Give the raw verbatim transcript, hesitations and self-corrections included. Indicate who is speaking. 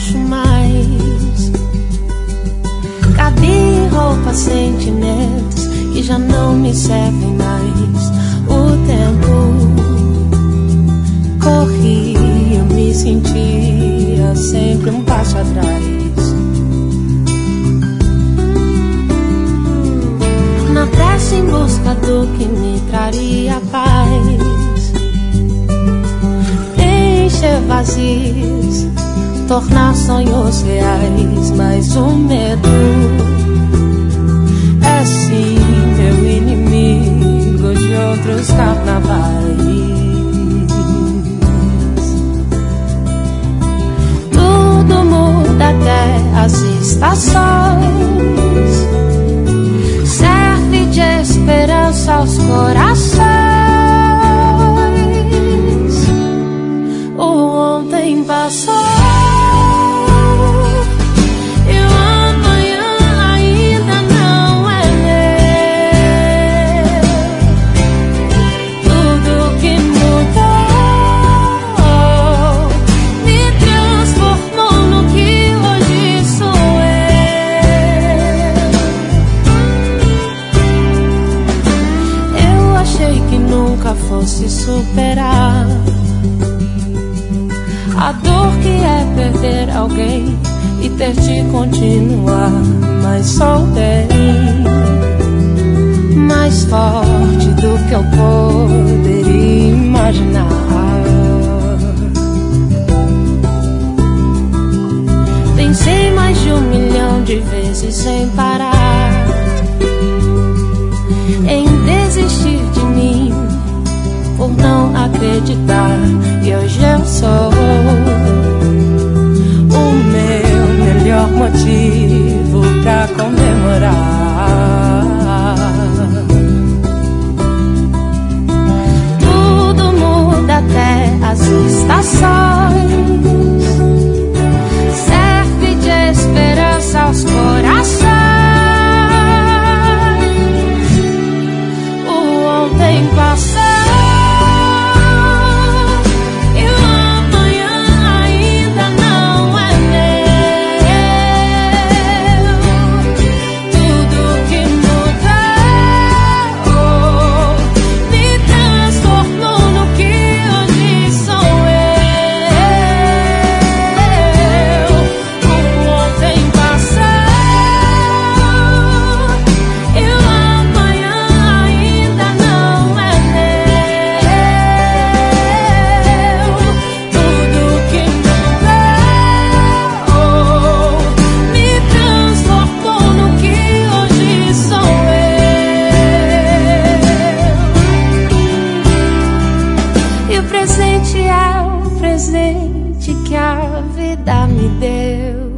Speaker 1: acho mais. Cadê roupas, sentimentos que já não me servem mais? O tempo corria, eu me sentia sempre um passo atrás. Na pressa em busca do que me traria paz, encher vazios, tornar sonhos reais. Mas o medo é sim meu inimigo de outros carnavais. Tudo muda até as estações, serve de esperança aos corações. O ontem passou, e o amanhã ainda não é meu. Tudo que mudou me transformou no que hoje sou eu. Eu achei que nunca fosse superar a dor que é perder alguém e ter de continuar. Mas sou bem mais forte do que eu poderia imaginar. Pensei mais de um milhão de vezes sem parar em desistir de mim por não acreditar. E hoje eu sou o meu melhor motivo pra comemorar. Tudo muda até as estações, serve de esperança aos corações. O ontem passou, presente é o presente que a vida me deu.